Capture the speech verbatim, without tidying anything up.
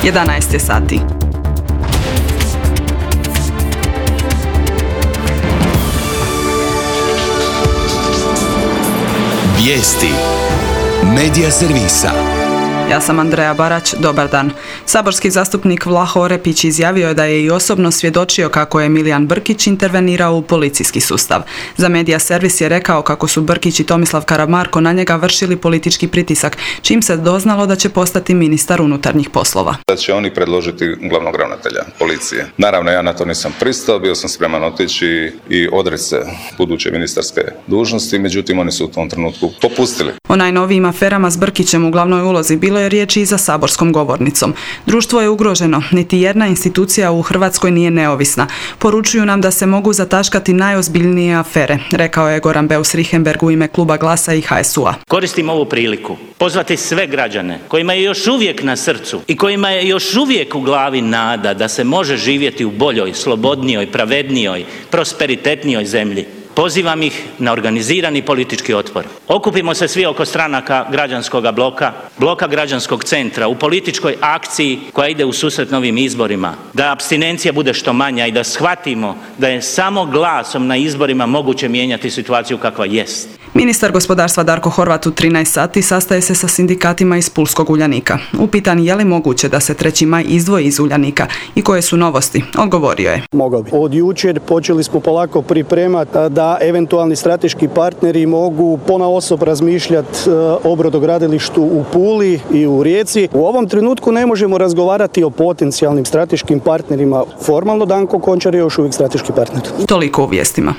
jedanaest je sati. Vijesti Medija servisa. Ja sam Andreja Barać, dobar dan. Saborski zastupnik Vlaho Orepić izjavio je da je i osobno svjedočio kako je Milijan Brkić intervenirao u policijski sustav. Za Medija servis je rekao kako su Brkić i Tomislav Karamarko na njega vršili politički pritisak, čim se doznalo da će postati ministar unutarnjih poslova. Da će oni predložiti glavnog ravnatelja policije. Naravno, ja na to nisam pristao, bio sam spreman otići i odreći se buduće ministarske dužnosti, međutim oni su u tom trenutku popustili. O najnovijim aferama s Brkićem u glavnoj ulozi bilo je riječi i za saborskom govornicom. Društvo je ugroženo, niti jedna institucija u Hrvatskoj nije neovisna. Poručuju nam da se mogu zataškati najozbiljnije afere, rekao je Goran Beus Richembergh u ime kluba Glasa i H S U-a. Koristim ovu priliku pozvati sve građane kojima je još uvijek na srcu i kojima je još uvijek u glavi nada da se može živjeti u boljoj, slobodnijoj, pravednijoj, prosperitetnijoj zemlji. Pozivam ih na organizirani politički otpor. Okupimo se svi oko stranaka građanskog bloka, bloka građanskog centra u političkoj akciji koja ide u susret novim izborima. Da apstinencija bude što manja i da shvatimo da je samo glasom na izborima moguće mijenjati situaciju kakva jest. Ministar gospodarstva Darko Horvat u trinaest sati sastaje se sa sindikatima iz Pulskog Uljanika. Upitan je li moguće da se treći maj izdvoji iz Uljanika i koje su novosti, odgovorio je. Mogao bi. Od jučer počeli smo polako pripremati da eventualni strateški partneri mogu ponaosob razmišljati o brodogradilištu u Puli i u Rijeci. U ovom trenutku ne možemo razgovarati o potencijalnim strateškim partnerima. Formalno Danko Končar je još uvijek strateški partner. Toliko u vijestima.